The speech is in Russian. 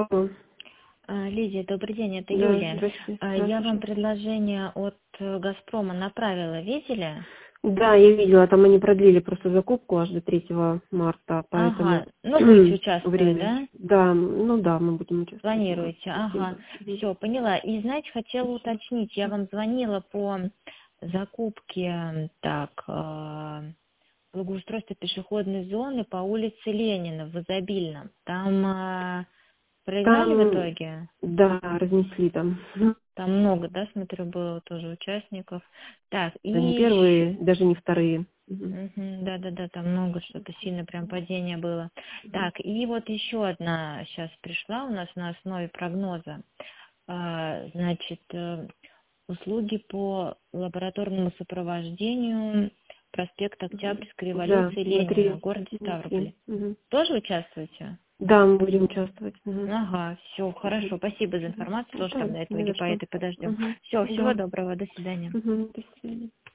Алло. Лидия, добрый день, это Да, Юлия. здравствуйте. Я вам Здравствуйте. предложение от «Газпрома» направила, видели? Да, я видела, там они продлили просто закупку аж до 3 марта, поэтому Ага, ну будете участвовать, время. да? Да, ну да, мы будем участвовать. Да. Планируете, ага. Спасибо. Мгм. Все, поняла. И, знаете, хотела Спасибо. уточнить, я вам звонила по закупке, благоустройства пешеходной зоны по улице Ленина в Изобильном. Там проиграли в Там, итоге? да, разнесли там. Там много, да, смотрю, было тоже участников. Так, Да, не и первые, даже не вторые. Мгм. Да, там много что-то сильно прям падение было. Так, и вот еще одна сейчас пришла у нас на основе прогноза. Значит, услуги по лабораторному сопровождению проспект Октябрьской Да, революции Ленина, смотри, город смотри. Ставрополь. Мгм. Тоже участвуете? Да, мы будем участвовать. Мгм. Ага, все, Мгм. хорошо, спасибо за Мгм. информацию, Ну, тоже да, тогда не итоги за по что. этой подождем. Мгм. Все, всего Да. доброго, до свидания. Мгм. До свидания.